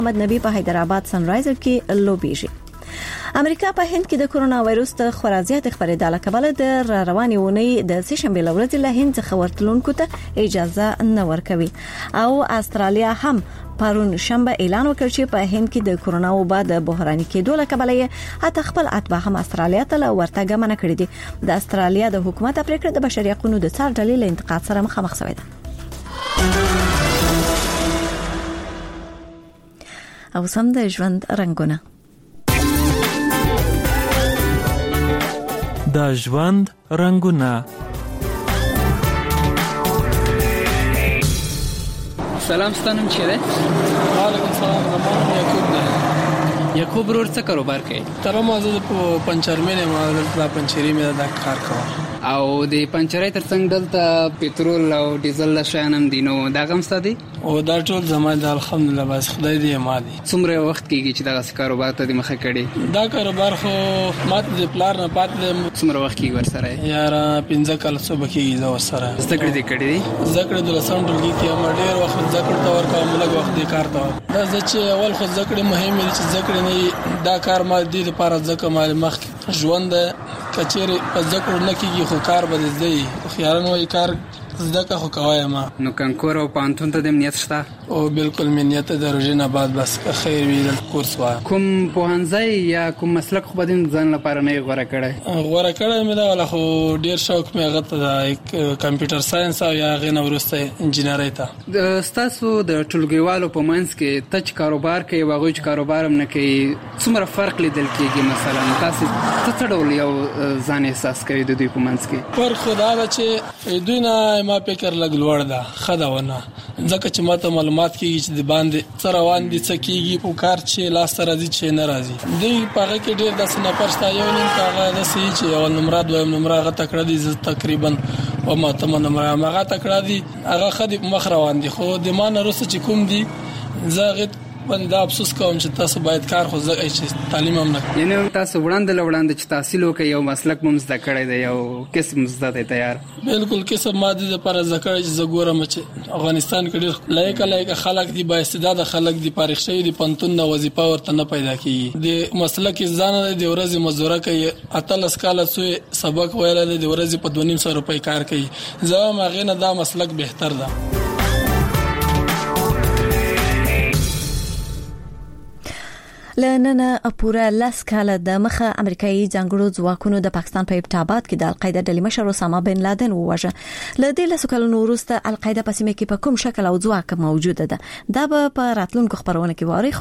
محمد نبی په حیدرآباد سنرایزر کې لوبیږي. امریکا په هند کې د کرونا وایروس د خورازیات خبرېدا له کبله د رواني اونۍ د سشنبه لورځ له هند څخه ورتلونکو ته اجازه نه ورکوي او استرالیا هم پرون شنبه اعلان وکړ چې په هند کې د کرونا وبا د بحراني کېدو له کبله حتی خپل اتباع هم استرالیا ته ورتګ منع کړی دي. د استرالیا د حکومت پریکړه د بشري حقوقو د څار ډلې له انتقاد سره مخامخ شوې ده. او سم د ژوند رنگونه د ژوند رنگونه. سلام ستانم چی ده؟ وعلیکم سلام. زمان یعقوب ده. یعقوب ورور څه کاروبار کوي؟ تر ما زه په پنچرمنه ما د پنچری مې د کار کوم او د پنچرای ترڅنګ دلته پېټرول او ډیزل شانم دینو دا غم ستدي او دا ټول زما د الحمدلله بس خدای دې ما دي. څومره وخت کېږي چې دا کاروبار ته د مخه کړي؟ دا کاروبار خو ماته د پلار نه پاتې. څومره وخت کېږي ورسره؟ یار 15 کال څه بکیږي دا ورسره زده کړې دي کړې دي. زده کړې د لسم ټولګي کې ما ډېر وخت زده کړې تا ورکوم لږ وخت دې کار ته دا چې اول خو زده کړې مهمه دي چې زده کړې نه دا کار ما دې لپاره ځکه ما مخ ژوند کچېره په ذکر نه کیږي خو کار به دې خیارن وای کار زده خو کوي ما نو کنکور او پانتون ته د امنیت شته او بالکل امنیت د روزنه بعد بس خیر وی د کورس وا کوم پوهنځي یا کوم مسلک خو بدین ځان لپاره نه غوړه کړی مې دا ولا خو ډیر شوق مې غته د کمپیوټر ساينس او یا غنه ورسته انجینری ته د ستاسو د ټولګیوالو په منځ کې تچ کاروبار کوي واغوي کاروبار هم نه کوي څومره فرق لیدل کېږي مثلا تاسو څه ډول یو ځان احساس کوي د دوی په منځ کې پر خدا چې دوی نه ما فکر لګ لوړ ده خداونه ځکه چې ماته معلومات کیږي چې د باندې څروان دي څه کیږي په کار چې لاس راځي چې نه راځي دوی په هغه کې ډېر د سنپرستا یو نیم کاغه د سې چې اول نمبر دویم نمبر غته تکړه دي تقریبا او ماته نمبر هغه تکړه دي هغه خدي مخ روان دي خو د مان روس چې کوم دي زغت بنده افسوس کوم چې تاسو باید کار خو زه چې تعلیم هم نه یعنی تاسو وړاندې چې تحصیل وکړئ یو مسلک مم زده کړی دی یو قسم زده دی تیار بالکل قسم ماده لپاره ذکر چې زه ګورم چې افغانستان کې ډېر لایق خلک دي با استعداد خلک دي پارښ شوی دي پنتون نه وظیفه ورته نه پیدا کیږي د مسلک ځان د ورځې مزدوره کوي اتل اسکاله څو سبق ویل د ورځې په 200 روپۍ کار کوي زه ماغه نه دا مسلک بهتر ده. لننه پوره لاس کاله د مخه امریکایي ځانګړو ځواکونو د پاکستان په ابتابات کې د القاعده ډلې مشر اسامه بن لادن وواژه. ل دې له کلونو وروسته القاعده په سیمه کې په کوم شکل او ځواک موجوده ده دا په راتلونکو خبرونه کې واري